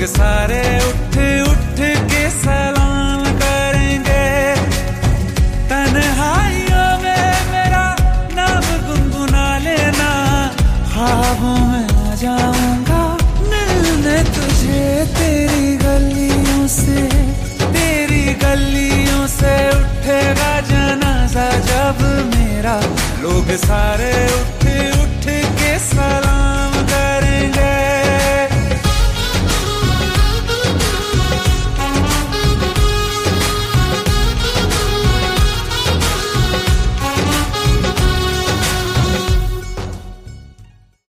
सारे उठ उठ के सलाम करेंगे। तन्हाइयों में मेरा नाम गुनगुना लेना, ख्वाबों में आ जाऊंगा मिलने तुझे। तेरी गलियों से उठेगा जनाजा जब मेरा, लोग सारे उठ